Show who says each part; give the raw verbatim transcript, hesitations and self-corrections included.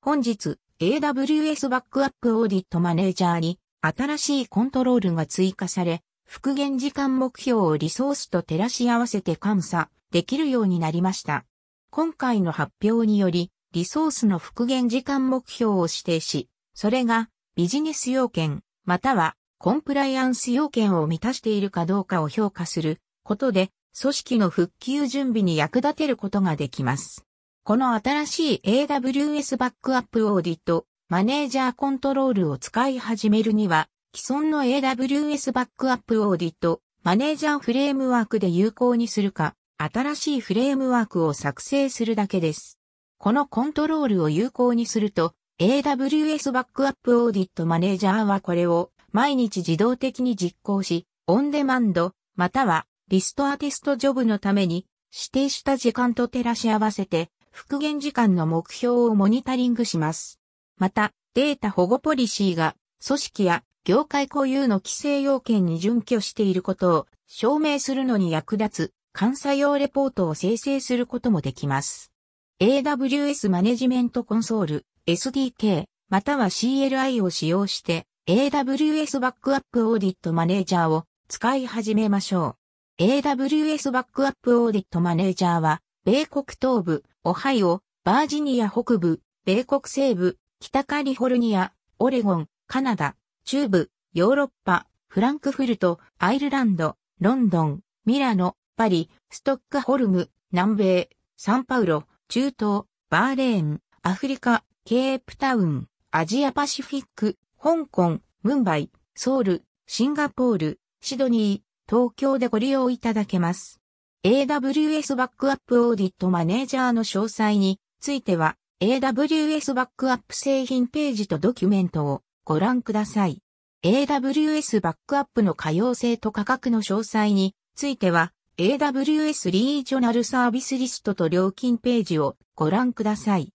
Speaker 1: 本日、エーダブリューエス バックアップオーディットマネージャーに新しいコントロールが追加され、復元時間目標をリソースと照らし合わせて監査できるようになりました。今回の発表により、リソースの復元時間目標を指定し、それがビジネス要件、またはコンプライアンス要件を満たしているかどうかを評価することで、組織の復旧準備に役立てることができます。この新しい エーダブリューエス バックアップオーディットマネージャーコントロールを使い始めるには、既存の エーダブリューエス バックアップオーディットマネージャーフレームワークで有効にするか、新しいフレームワークを作成するだけです。このコントロールを有効にすると、エーダブリューエス バックアップオーディットマネージャーはこれを毎日自動的に実行し、オンデマンド、またはリストアテストジョブのために指定した時間と照らし合わせて復元時間の目標をモニタリングします。また、データ保護ポリシーが組織や業界固有の規制要件に準拠していることを証明するのに役立つ監査用レポートを生成することもできます。エーダブリューエス マネジメントコンソール エスディーケー または シーエルアイ を使用して エーダブリューエス バックアップオーディットマネージャーを使い始めましょう。エーダブリューエス バックアップオーディットマネージャーは米国東部、オハイオ、バージニア北部、米国西部、北カリフォルニア、オレゴン、カナダ、中部、ヨーロッパ、フランクフルト、アイルランド、ロンドン、ミラノ、パリ、ストックホルム、南米、サンパウロ、中東、バーレーン、アフリカ、ケープタウン、アジアパシフィック、香港、ムンバイ、ソウル、シンガポール、シドニー、東京でご利用いただけます。エーダブリューエス バックアップオーディットマネージャーの詳細については エーダブリューエス バックアップ製品ページとドキュメントをご覧ください。エーダブリューエス バックアップの可用性と価格の詳細については エーダブリューエス リージョナルサービスリストと料金ページをご覧ください。